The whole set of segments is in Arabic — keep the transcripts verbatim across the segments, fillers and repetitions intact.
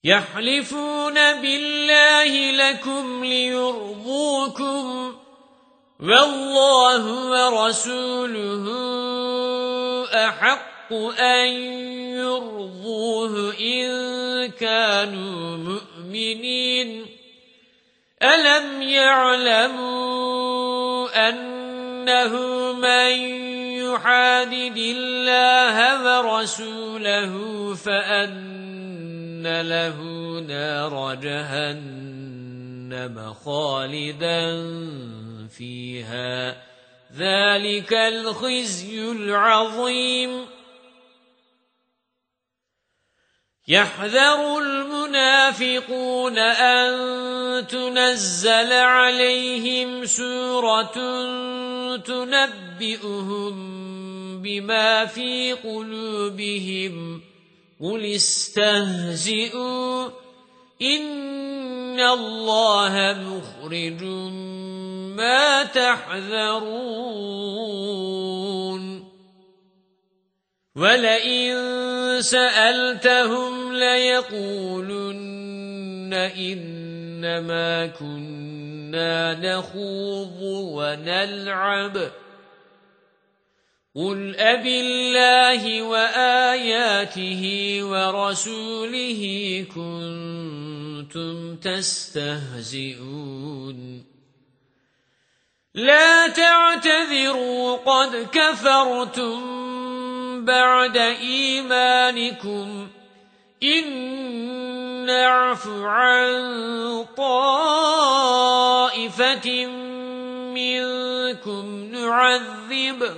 يحلفون بالله لكم ليرضوكم والله ورسوله أحق أن يرضوه إن كانوا مؤمنين ألم يعلموا أنه من يحادد الله ورسوله فأن له نار جهنم خالدا فيها ذلك الخزي العظيم يحذر المنافقون أن تنزل عليهم سورة تنبئهم بما في قلوبهم قل استهزئوا إن الله مخرج ما تحذرون ولئن سألتهم ليقولن إنما كنا نخوض ونلعب قل أبالله وآياته ورسوله كنتم تستهزئون لا تعتذروا قد كفرتم بعد إيمانكم إن نعف عن طائفة منكم نعذب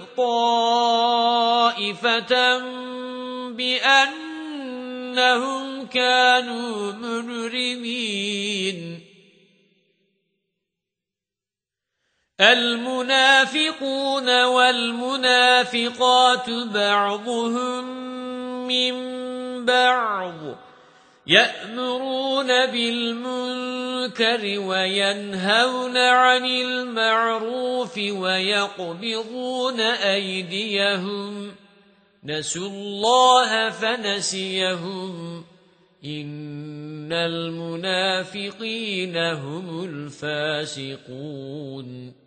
طائفة بأنهم كانوا مجرمين المنافقون والمنافقات بعضهم من بعض يأمرون بالمنكر وينهون عن المعروف ويقبضون أيديهم نسوا الله فنسيهم إن المنافقين هم الفاسقون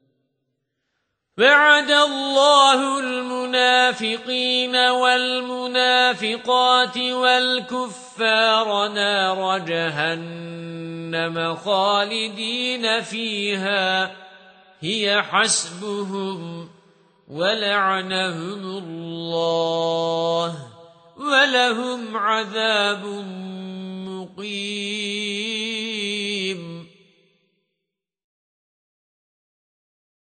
وعد الله المنافقين والمنافقات والكفار نار جهنم خالدين فيها هي حسبهم ولعنهم الله ولهم عذاب مقيم